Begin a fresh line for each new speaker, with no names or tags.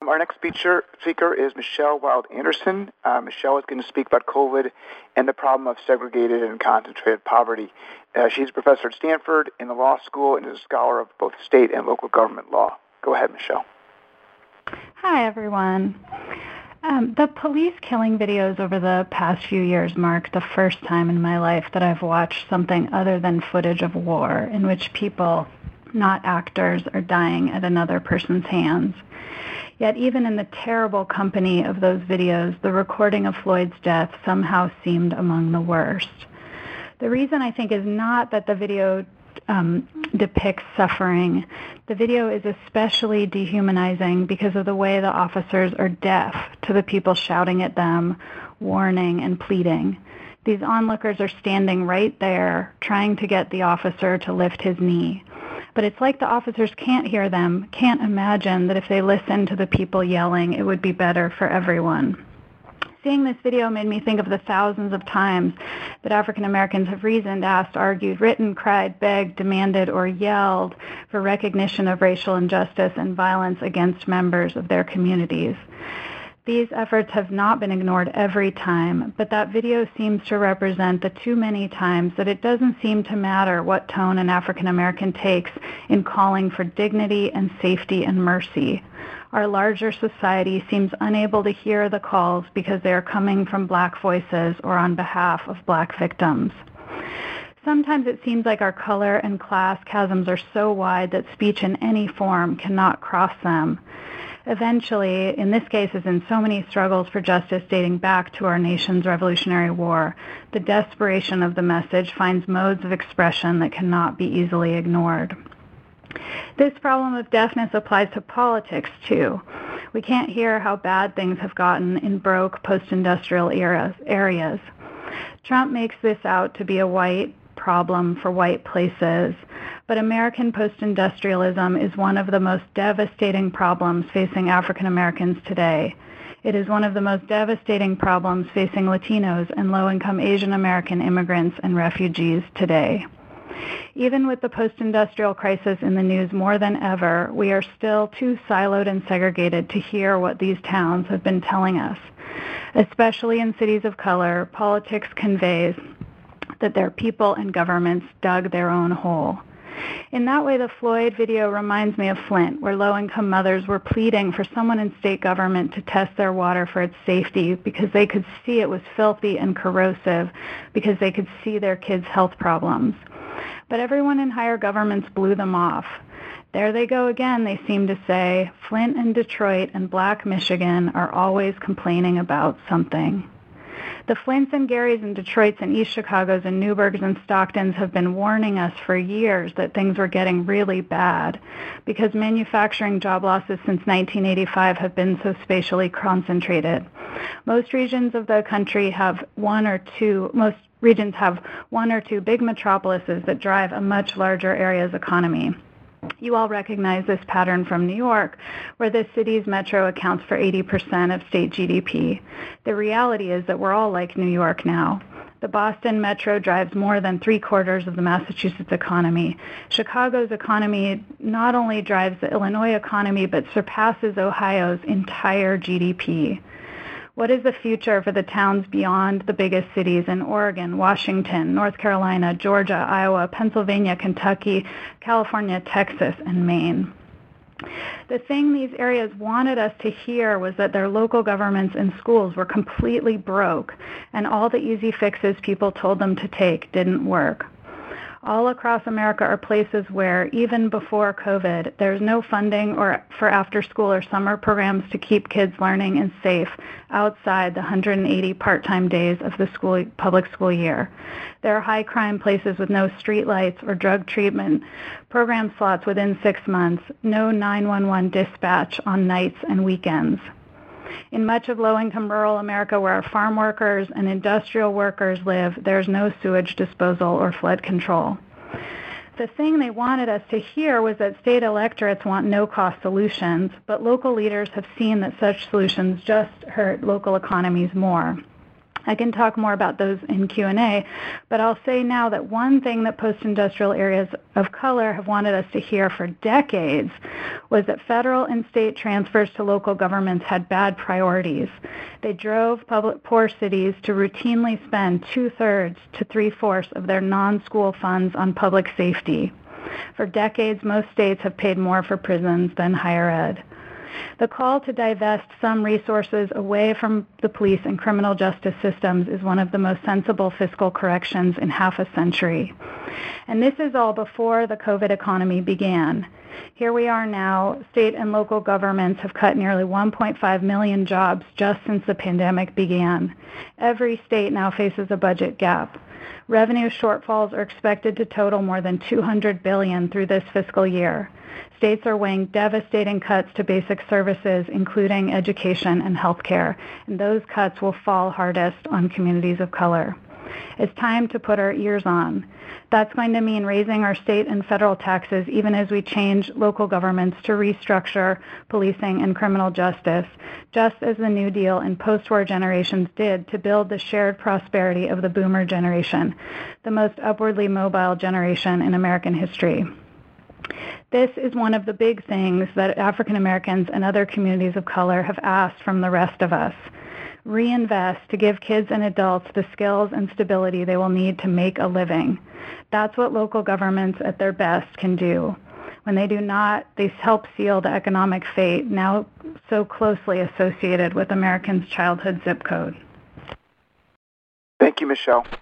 Our next speaker is Michelle Wild Anderson. Michelle is going to speak about COVID and the problem of segregated and concentrated poverty. She's a professor at Stanford in the law school and is a scholar of both state and local government law. Go ahead, Michelle.
Hi, everyone. The police killing videos over the past few years mark the first time in my life that I've watched something other than footage of war in which people, not actors, are dying at another person's hands. Yet even in the terrible company of those videos, the recording of Floyd's death somehow seemed among the worst. The reason, I think, is not that the video depicts suffering. The video is especially dehumanizing because of the way the officers are deaf to the people shouting at them, warning and pleading. These onlookers are standing right there, trying to get the officer to lift his knee. But it's like the officers can't hear them, can't imagine that if they listened to the people yelling, it would be better for everyone. Seeing this video made me think of the thousands of times that African Americans have reasoned, asked, argued, written, cried, begged, demanded, or yelled for recognition of racial injustice and violence against members of their communities. These efforts have not been ignored every time, but that video seems to represent the too many times that it doesn't seem to matter what tone an African American takes in calling for dignity and safety and mercy. Our larger society seems unable to hear the calls because they are coming from Black voices or on behalf of Black victims. Sometimes it seems like our color and class chasms are so wide that speech in any form cannot cross them. Eventually, in this case as in so many struggles for justice dating back to our nation's Revolutionary War, the desperation of the message finds modes of expression that cannot be easily ignored. This problem of deafness applies to politics, too. We can't hear how bad things have gotten in broke post-industrial areas. Trump makes this out to be a white problem for white places, but American post-industrialism is one of the most devastating problems facing African Americans today. It is one of the most devastating problems facing Latinos and low-income Asian American immigrants and refugees today. Even with the post-industrial crisis in the news more than ever, we are still too siloed and segregated to hear what these towns have been telling us. Especially in cities of color, politics conveys that their people and governments dug their own hole. In that way, the Floyd video reminds me of Flint, where low-income mothers were pleading for someone in state government to test their water for its safety because they could see it was filthy and corrosive, because they could see their kids' health problems. But everyone in higher governments blew them off. There they go again, they seem to say. Flint and Detroit and Black Michigan are always complaining about something. The Flints and Garys and Detroits and East Chicagos and Newburghs and Stocktons have been warning us for years that things were getting really bad because manufacturing job losses since 1985 have been so spatially concentrated. Most regions of the country have one or two big metropolises that drive a much larger area's economy. You all recognize this pattern from New York, where the city's metro accounts for 80% of state GDP. The reality is that we're all like New York now. The Boston metro drives more than 3/4 of the Massachusetts economy. Chicago's economy not only drives the Illinois economy, but surpasses Ohio's entire GDP. What is the future for the towns beyond the biggest cities in Oregon, Washington, North Carolina, Georgia, Iowa, Pennsylvania, Kentucky, California, Texas, and Maine? The thing these areas wanted us to hear was that their local governments and schools were completely broke, and all the easy fixes people told them to take didn't work. All across America are places where, even before COVID, there's no funding for after-school or summer programs to keep kids learning and safe outside the 180 part-time days of the public school year. There are high-crime places with no streetlights or drug treatment program slots within 6 months, no 911 dispatch on nights and weekends. In much of low-income rural America where our farm workers and industrial workers live, there's no sewage disposal or flood control. The thing they wanted us to hear was that state electorates want no-cost solutions, but local leaders have seen that such solutions just hurt local economies more. I can talk more about those in Q&A, but I'll say now that one thing that post-industrial areas of color have wanted us to hear for decades was that federal and state transfers to local governments had bad priorities. They drove poor cities to routinely spend 2/3 to 3/4 of their non-school funds on public safety. For decades, most states have paid more for prisons than higher ed. The call to divest some resources away from the police and criminal justice systems is one of the most sensible fiscal corrections in half a century. And this is all before the COVID economy began. Here we are now, state and local governments have cut nearly 1.5 million jobs just since the pandemic began. Every state now faces a budget gap. Revenue shortfalls are expected to total more than $200 billion through this fiscal year. States are weighing devastating cuts to basic services, including education and health care, and those cuts will fall hardest on communities of color. It's time to put our ears on. That's going to mean raising our state and federal taxes even as we change local governments to restructure policing and criminal justice, just as the New Deal and post-war generations did to build the shared prosperity of the boomer generation, the most upwardly mobile generation in American history. This is one of the big things that African Americans and other communities of color have asked from the rest of us. Reinvest to give kids and adults the skills and stability they will need to make a living. That's what local governments at their best can do. When they do not, they help seal the economic fate now so closely associated with Americans' childhood zip code.
Thank you, Michelle.